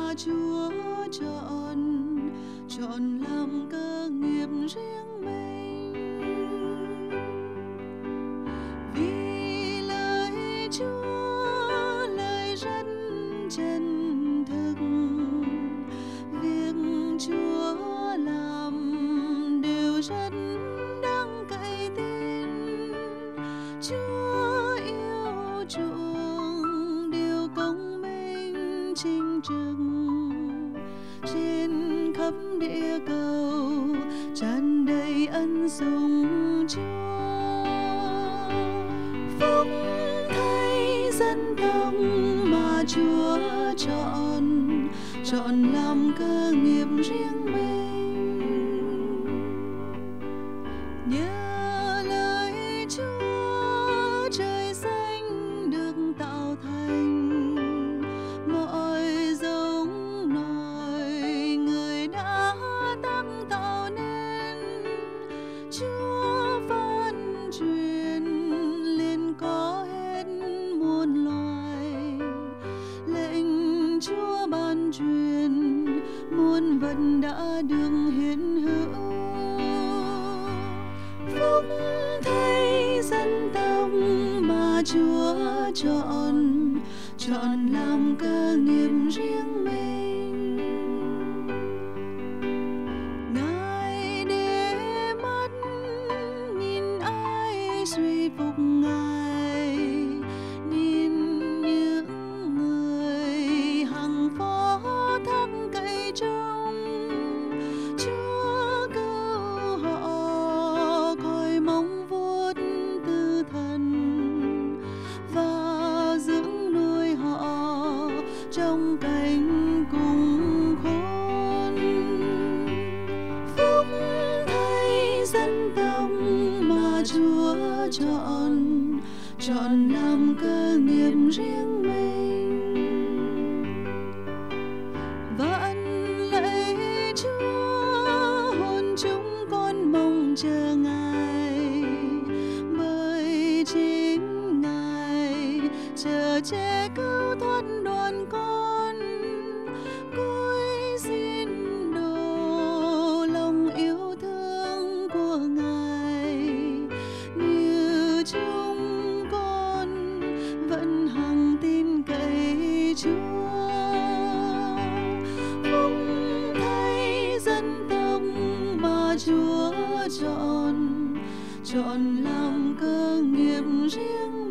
mà Chúa chọn làm cơ nghiệp riêng mình. Vì lời Chúa lời rất chân thực, việc Chúa làm đều rất đáng cậy tin. Chúa yêu chuộng điều công minh chính trực, trên khắp địa cầu tràn đầy ân sủng Chúa. Phúc thay dân tộc mà Chúa chọn làm cơ nghiệp riêng mình. Nhờ lời Chúa trời xanh được tạo thành, mọi giống nòi người đã tác tạo nên. Chúa phán truyền liền có hết muôn loài, lệnh Chúa ban truyền muôn vật đã được hiện hữu. Phúc thay dân tộc mà Chúa chọn làm cơ nghiệp riêng mình. Ngài để mắt nhìn ai suy phục Ngài, nhìn những người hằng phó thác cậy trông. Chúa cứu họ khỏi mong vuốt tư thần và dưỡng nuôi họ trong cảnh cùng khốn. Phúc thay dân tộc mà Chúa chọn làm cơ nghiệp riêng mình. Vạn lạy Chúa, hồn chúng con mong chờ Ngài, bởi chính Ngài chờ che cứu thoát đoàn con. Cúi xin đồ lòng yêu thương của Ngài, như chúng con vẫn hằng tin cậy Chúa. Phúc thay dân tộc mà Chúa chọn làm cơ nghiệp riêng